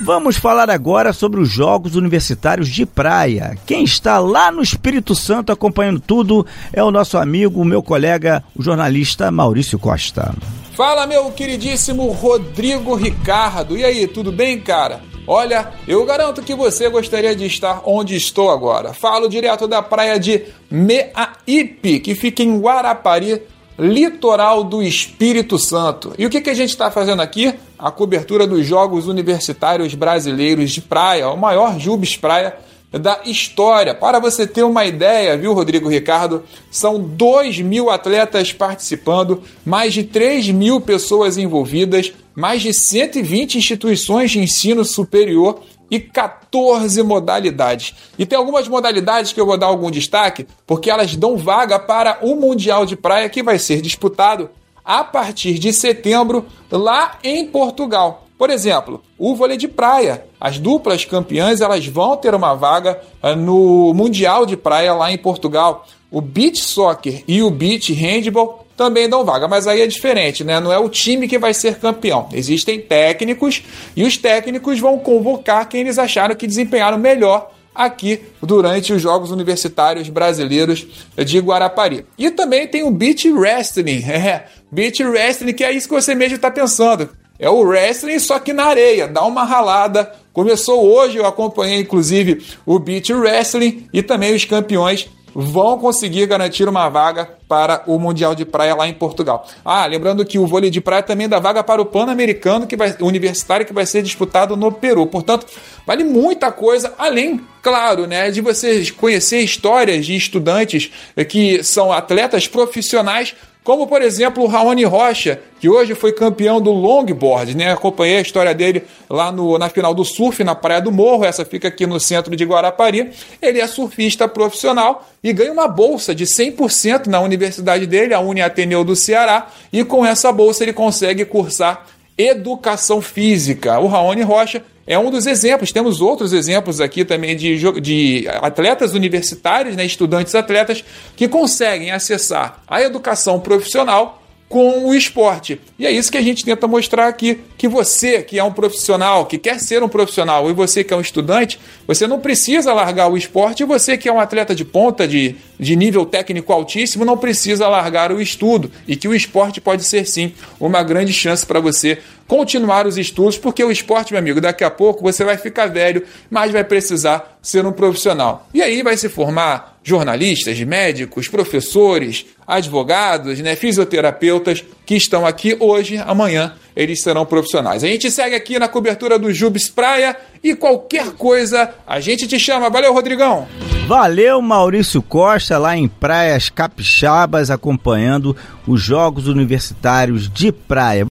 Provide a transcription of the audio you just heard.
Vamos falar agora sobre os Jogos Universitários de Praia. Quem está lá no Espírito Santo acompanhando tudo é o nosso amigo, o meu colega, o jornalista Maurício Costa. Fala, meu queridíssimo Rodrigo Ricardo. E aí, tudo bem, cara? Olha, eu garanto que você gostaria de estar onde estou agora. Falo direto da praia de Meaípe, que fica em Guarapari, litoral do Espírito Santo. E o que a gente está fazendo aqui? A cobertura dos Jogos Universitários Brasileiros de Praia, o maior Jubes Praia da história. Para você ter uma ideia, viu, Rodrigo Ricardo, são 2.000 atletas participando, mais de 3.000 pessoas envolvidas, mais de 120 instituições de ensino superior e 14 modalidades. E tem algumas modalidades que eu vou dar algum destaque, porque elas dão vaga para o Mundial de Praia, que vai ser disputado a partir de setembro lá em Portugal. Por exemplo, o vôlei de praia. As duplas campeãs elas vão ter uma vaga no Mundial de Praia lá em Portugal. O beach soccer e o beach handball também dão vaga, mas aí é diferente, né? Não é o time que vai ser campeão. Existem técnicos e os técnicos vão convocar quem eles acharam que desempenharam melhor aqui durante os Jogos Universitários Brasileiros de Guarapari. E também tem o beach wrestling. Beach wrestling, que é isso que você mesmo está pensando. É o wrestling, só que na areia, dá uma ralada. Começou hoje, eu acompanhei inclusive o beach wrestling e também os campeões vão conseguir garantir uma vaga para o Mundial de Praia lá em Portugal. Lembrando que o vôlei de praia também dá vaga para o Pan-Americano universitário que vai ser disputado no Peru. Portanto, vale muita coisa, além, claro, né, de você conhecer histórias de estudantes que são atletas profissionais, como, por exemplo, o Raoni Rocha, que hoje foi campeão do longboard, né? Acompanhei a história dele lá na final do surf, na Praia do Morro, essa fica aqui no centro de Guarapari. Ele é surfista profissional e ganha uma bolsa de 100% na universidade dele, a Uniateneu do Ceará, e com essa bolsa ele consegue cursar educação física. O Raoni Rocha é um dos exemplos. Temos outros exemplos aqui também de atletas universitários, né, estudantes atletas, que conseguem acessar a educação profissional com o esporte. E é isso que a gente tenta mostrar aqui, que você que é um profissional, que quer ser um profissional, e você que é um estudante, você não precisa largar o esporte, e você que é um atleta de ponta, de nível técnico altíssimo, não precisa largar o estudo, e que o esporte pode ser sim uma grande chance para você continuar os estudos, porque o esporte, meu amigo, daqui a pouco você vai ficar velho, mas vai precisar ser um profissional. E aí vai se formar jornalistas, médicos, professores, advogados, né, fisioterapeutas que estão aqui hoje, amanhã eles serão profissionais. A gente segue aqui na cobertura do Jubes Praia e qualquer coisa a gente te chama. Valeu, Rodrigão! Valeu, Maurício Costa, lá em Praias Capixabas, acompanhando os Jogos Universitários de Praia.